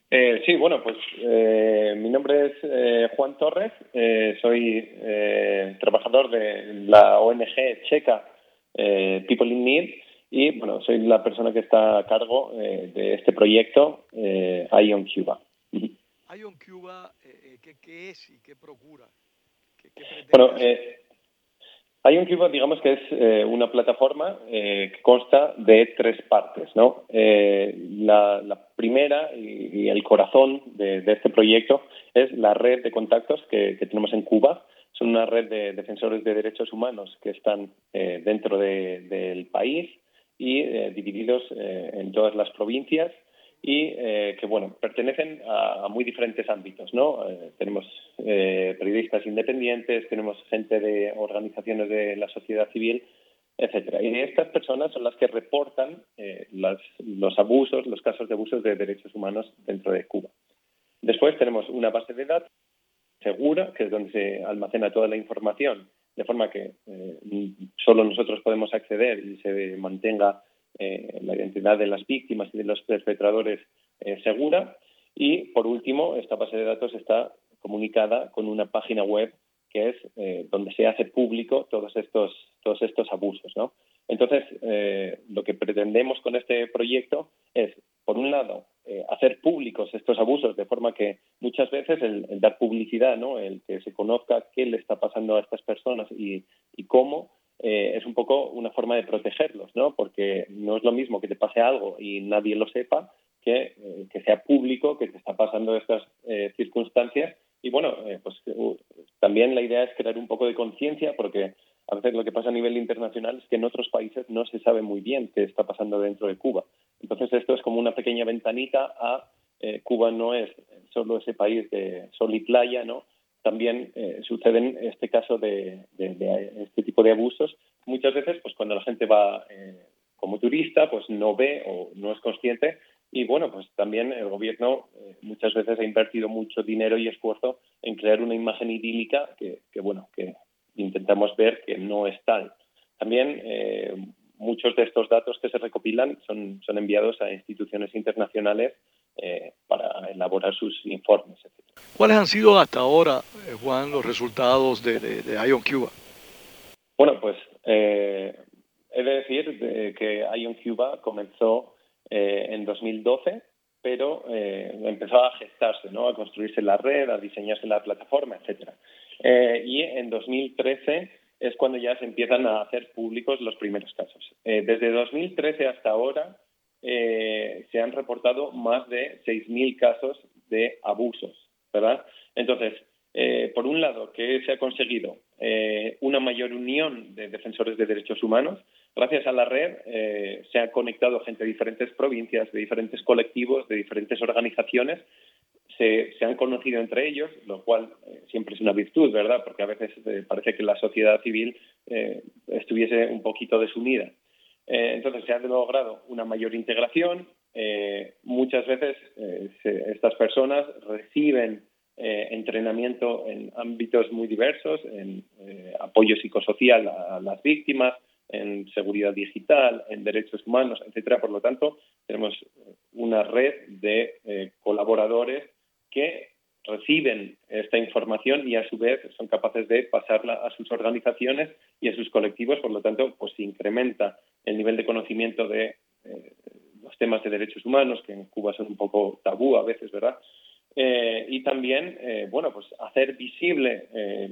Sí, bueno, pues mi nombre es Juan Torres, soy trabajador de la ONG checa People in Need y bueno, soy la persona que está a cargo de este proyecto Ion Cuba. Ion Cuba, ¿qué es y qué procura? ¿Qué pretende Bueno, hacer? Ion Cuba, digamos que es una plataforma que consta de tres partes, ¿no? La primera y el corazón de este proyecto es la red de contactos que tenemos en Cuba. Son una red de defensores de derechos humanos que están dentro del país y divididos en todas las provincias y que, bueno, pertenecen a muy diferentes ámbitos, ¿no? Tenemos periodistas independientes, tenemos gente de organizaciones de la sociedad civil, etcétera. Y estas personas son las que reportan los abusos, los casos de abusos de derechos humanos dentro de Cuba. Después tenemos una base de datos segura, que es donde se almacena toda la información, de forma que solo nosotros podemos acceder y se mantenga la identidad de las víctimas y de los perpetradores segura. Y, por último, esta base de datos está comunicada con una página web que es donde se hace público todos estos abusos, ¿no? Entonces, lo que pretendemos con este proyecto es, por un lado, hacer públicos estos abusos de forma que muchas veces el dar publicidad, ¿no? El que se conozca qué le está pasando a estas personas y cómo, es un poco una forma de protegerlos, ¿no? Porque no es lo mismo que te pase algo y nadie lo sepa que sea público, que te está pasando estas circunstancias. Y bueno, pues también la idea es crear un poco de conciencia porque a veces lo que pasa a nivel internacional es que en otros países no se sabe muy bien qué está pasando dentro de Cuba. Entonces esto es como una pequeña ventanita a Cuba no es solo ese país de sol y playa, ¿no? También suceden este caso de este tipo de abusos. Muchas veces, pues cuando la gente va como turista, pues no ve o no es consciente. Y bueno, pues también el gobierno muchas veces ha invertido mucho dinero y esfuerzo en crear una imagen idílica que intentamos ver que no es tal. También muchos de estos datos que se recopilan son enviados a instituciones internacionales para elaborar sus informes, etc. ¿Cuáles han sido hasta ahora, Juan, los resultados de Ion Cuba? Bueno, pues he de decir que Ion Cuba comenzó en 2012, pero empezó a gestarse, ¿no? A construirse la red, a diseñarse la plataforma, etcétera. Y en 2013 es cuando ya se empiezan a hacer públicos los primeros casos. Desde 2013 hasta ahora se han reportado más de 6.000 casos de abusos, ¿verdad? Entonces, por un lado, ¿qué se ha conseguido? Una mayor unión de defensores de derechos humanos. Gracias a la red se ha conectado gente de diferentes provincias, de diferentes colectivos, de diferentes organizaciones. Se han conocido entre ellos, lo cual siempre es una virtud, ¿verdad? Porque a veces parece que la sociedad civil estuviese un poquito desunida. Entonces se ha logrado una mayor integración. Muchas veces estas personas reciben entrenamiento en ámbitos muy diversos, en apoyo psicosocial a las víctimas, en seguridad digital, en derechos humanos, etcétera. Por lo tanto, tenemos una red de colaboradores que reciben esta información y a su vez son capaces de pasarla a sus organizaciones y a sus colectivos. Por lo tanto, pues se incrementa el nivel de conocimiento de los temas de derechos humanos, que en Cuba son un poco tabú a veces, ¿verdad? Y también, bueno, pues hacer visible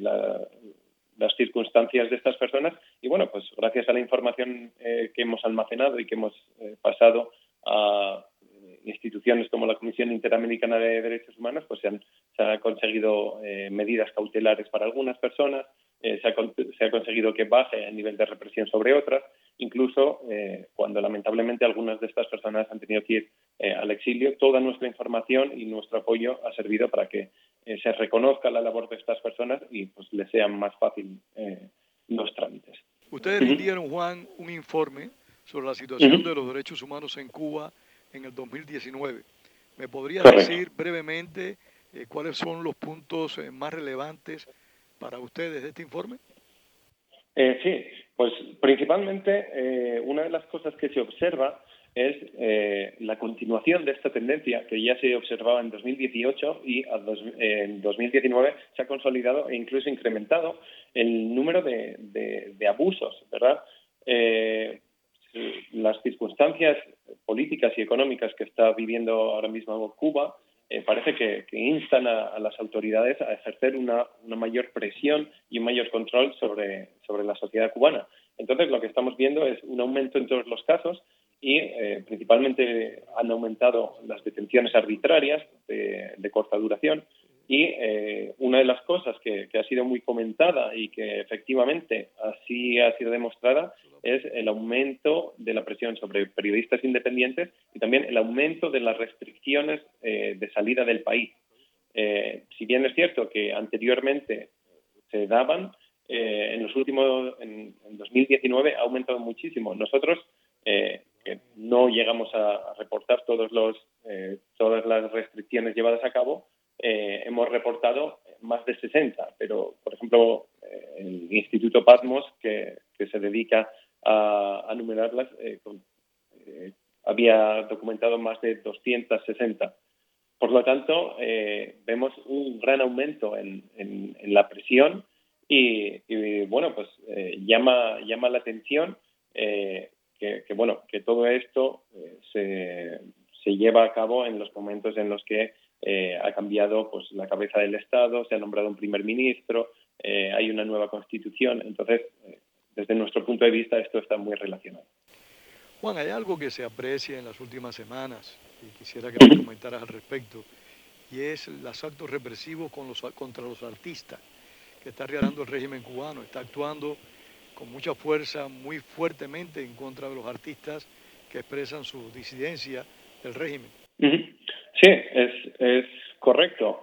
las circunstancias de estas personas y, bueno, pues gracias a la información que hemos almacenado y que hemos pasado a instituciones como la Comisión Interamericana de Derechos Humanos, pues se han conseguido medidas cautelares para algunas personas, se ha conseguido que baje el nivel de represión sobre otras, incluso cuando lamentablemente algunas de estas personas han tenido que ir al exilio. Toda nuestra información y nuestro apoyo ha servido para que se reconozca la labor de estas personas y pues les sea más fácil los trámites. Ustedes Uh-huh. rindieron, Juan, un informe sobre la situación de Uh-huh. los derechos humanos en Cuba en el 2019. ¿Me podrías Correcto. decir brevemente cuáles son los puntos más relevantes para ustedes de este informe? Sí, pues principalmente una de las cosas que se observa es la continuación de esta tendencia que ya se observaba en 2018 y en 2019 se ha consolidado e incluso incrementado el número de abusos, ¿verdad? Las circunstancias políticas y económicas que está viviendo ahora mismo Cuba parece que instan a las autoridades a ejercer una mayor presión y un mayor control sobre la sociedad cubana. Entonces, lo que estamos viendo es un aumento en todos los casos y principalmente han aumentado las detenciones arbitrarias de corta duración y una de las cosas que ha sido muy comentada y que efectivamente así ha sido demostrada es el aumento de la presión sobre periodistas independientes y también el aumento de las restricciones de salida del país. Si bien es cierto que anteriormente se daban, en 2019 ha aumentado muchísimo. Nosotros que no llegamos a reportar todas las restricciones llevadas a cabo, hemos reportado más de 60, pero, por ejemplo, el Instituto Patmos, que se dedica a numerarlas, había documentado más de 260. Por lo tanto, vemos un gran aumento en la presión y bueno, pues llama la atención que todo esto se lleva a cabo en los momentos en los que ha cambiado pues la cabeza del Estado, se ha nombrado un primer ministro, hay una nueva constitución. Entonces, desde nuestro punto de vista, esto está muy relacionado. Juan, hay algo que se aprecia en las últimas semanas y quisiera que nos comentaras al respecto, y es los actos represivos contra los artistas que está realizando el régimen cubano. Está actuando con mucha fuerza, muy fuertemente en contra de los artistas que expresan su disidencia del régimen. Sí, es correcto.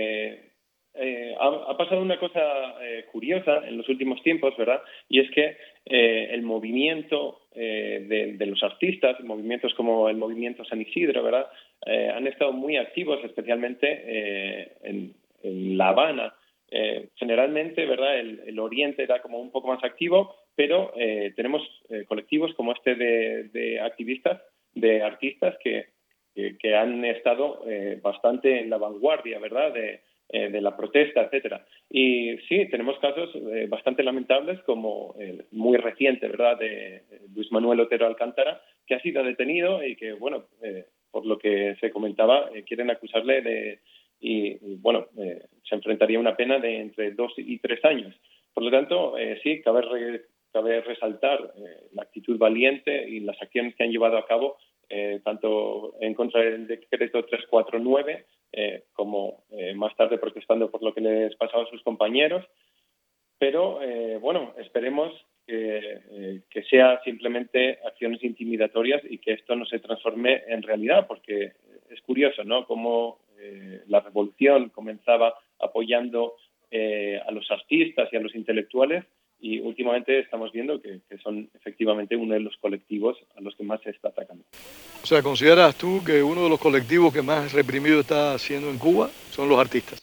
Ha pasado una cosa curiosa en los últimos tiempos, ¿verdad? Y es que el movimiento de los artistas, movimientos como el movimiento San Isidro, ¿verdad? Han estado muy activos, especialmente en La Habana. Generalmente, ¿verdad? El Oriente era como un poco más activo, pero tenemos colectivos como este de activistas, de artistas que han estado bastante en la vanguardia, ¿verdad?, de la protesta, etcétera. Y sí, tenemos casos bastante lamentables, como el muy reciente, ¿verdad?, de Luis Manuel Otero Alcántara, que ha sido detenido y que, bueno, por lo que se comentaba, quieren acusarle bueno, se enfrentaría a una pena de entre 2 y 3 años. Por lo tanto, sí, cabe resaltar la actitud valiente y las acciones que han llevado a cabo tanto en contra del decreto 349 como más tarde protestando por lo que les pasaba a sus compañeros. Pero, bueno, esperemos que sea simplemente acciones intimidatorias y que esto no se transforme en realidad, porque es curioso, ¿no?, cómo la revolución comenzaba apoyando a los artistas y a los intelectuales, y últimamente estamos viendo que son efectivamente uno de los colectivos a los que más se está atacando. O sea, ¿consideras tú que uno de los colectivos que más reprimido está siendo en Cuba son los artistas?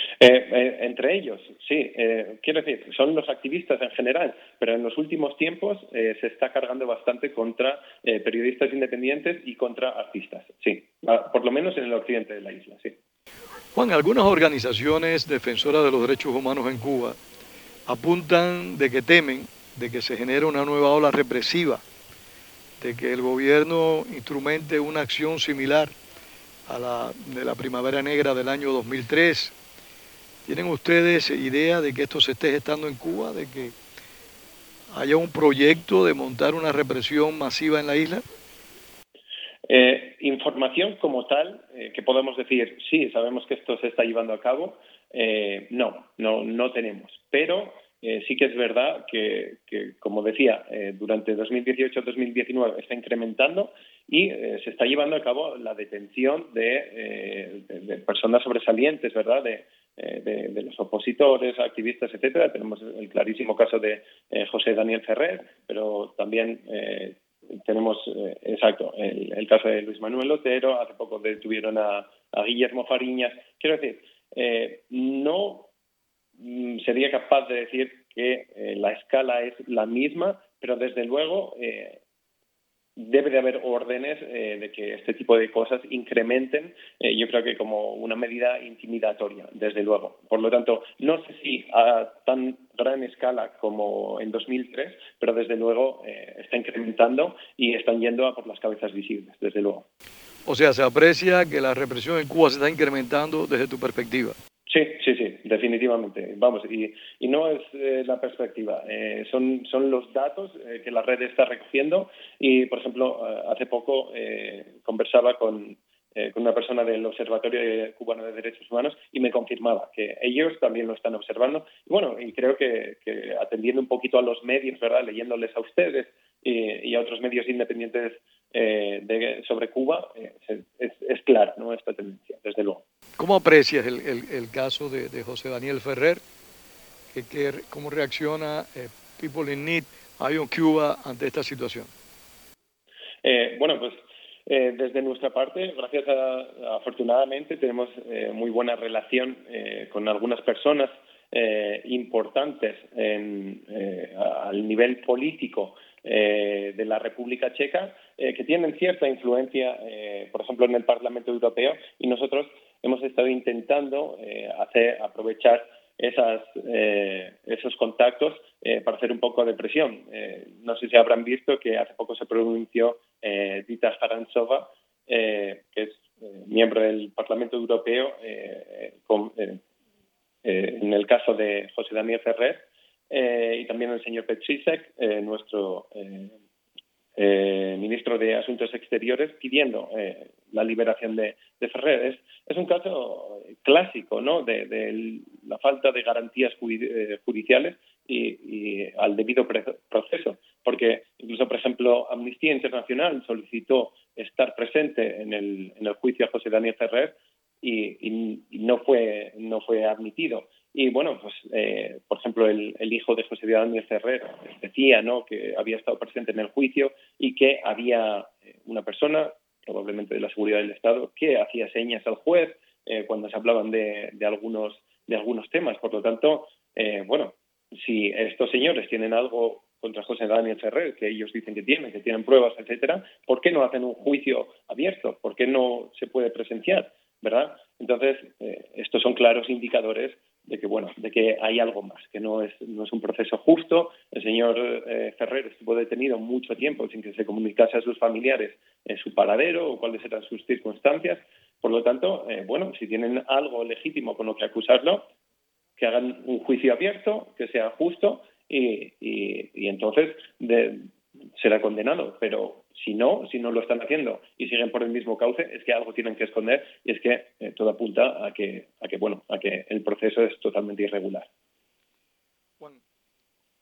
Entre ellos, sí. Quiero decir, son los activistas en general, pero en los últimos tiempos se está cargando bastante contra periodistas independientes y contra artistas, sí. Por lo menos en el occidente de la isla, sí. Juan, algunas organizaciones defensoras de los derechos humanos en Cuba apuntan de que temen de que se genere una nueva ola represiva, de que el gobierno instrumente una acción similar a la de la Primavera Negra del año 2003. ¿Tienen ustedes idea de que esto se esté gestando en Cuba, de que haya un proyecto de montar una represión masiva en la isla? Información como tal, que podemos decir, sí, sabemos que esto se está llevando a cabo, no tenemos. Pero sí que es verdad que como decía, durante 2018-2019 está incrementando y se está llevando a cabo la detención de personas sobresalientes, ¿verdad?, de los opositores, activistas, etcétera. Tenemos el clarísimo caso de José Daniel Ferrer, pero también tenemos, el caso de Luis Manuel Otero. Hace poco detuvieron a Guillermo Fariñas. Quiero decir, no sería capaz de decir que la escala es la misma, pero desde luego debe de haber órdenes de que este tipo de cosas incrementen, yo creo que como una medida intimidatoria, desde luego. Por lo tanto, no sé si a tan gran escala como en 2003, pero desde luego está incrementando y están yendo a por las cabezas visibles, desde luego. O sea, se aprecia que la represión en Cuba se está incrementando desde tu perspectiva. Sí, sí, sí, definitivamente. Vamos, y no es la perspectiva, son los datos que la red está recogiendo y, por ejemplo, hace poco conversaba con una persona del Observatorio Cubano de Derechos Humanos y me confirmaba que ellos también lo están observando. Y bueno, y creo que atendiendo un poquito a los medios, ¿verdad?, leyéndoles a ustedes y a otros medios independientes sobre Cuba, es clara, ¿no?, esta tendencia, desde luego. ¿Cómo aprecias el caso de José Daniel Ferrer? ¿Cómo reacciona People in Need, ION Cuba, ante esta situación? Bueno, pues desde nuestra parte, afortunadamente, tenemos muy buena relación con algunas personas importantes al nivel político de la República Checa que tienen cierta influencia, por ejemplo, en el Parlamento Europeo, y nosotros hemos estado intentando aprovechar esos contactos para hacer un poco de presión. No sé si habrán visto que hace poco se pronunció Dita Harantsova, que es miembro del Parlamento Europeo, en el caso de José Daniel Ferrer, y también el señor Petříček, nuestro ministro de Asuntos Exteriores, pidiendo la liberación de Ferrer. Es un caso clásico, ¿no?, de la falta de garantías judiciales y al debido proceso, porque incluso, por ejemplo, Amnistía Internacional solicitó estar presente en el juicio a José Daniel Ferrer y no fue admitido. Y bueno, pues por ejemplo, el hijo de José Daniel Ferrer decía, ¿no?, que había estado presente en el juicio y que había una persona, probablemente de la seguridad del Estado, que hacía señas al juez cuando se hablaban de algunos temas. Por lo tanto, bueno, si estos señores tienen algo contra José Daniel Ferrer, que ellos dicen que tienen pruebas, etcétera, ¿por qué no hacen un juicio abierto? ¿Por qué no se puede presenciar? ¿Verdad? Entonces, estos son claros indicadores de que hay algo más, que no es un proceso justo. El señor Ferrer estuvo detenido mucho tiempo sin que se comunicase a sus familiares su paradero o cuáles eran sus circunstancias. Por lo tanto, si tienen algo legítimo con lo que acusarlo, que hagan un juicio abierto, que sea justo y entonces será condenado. Pero si no lo están haciendo y siguen por el mismo cauce, es que algo tienen que esconder y es que todo apunta a que el proceso es totalmente irregular.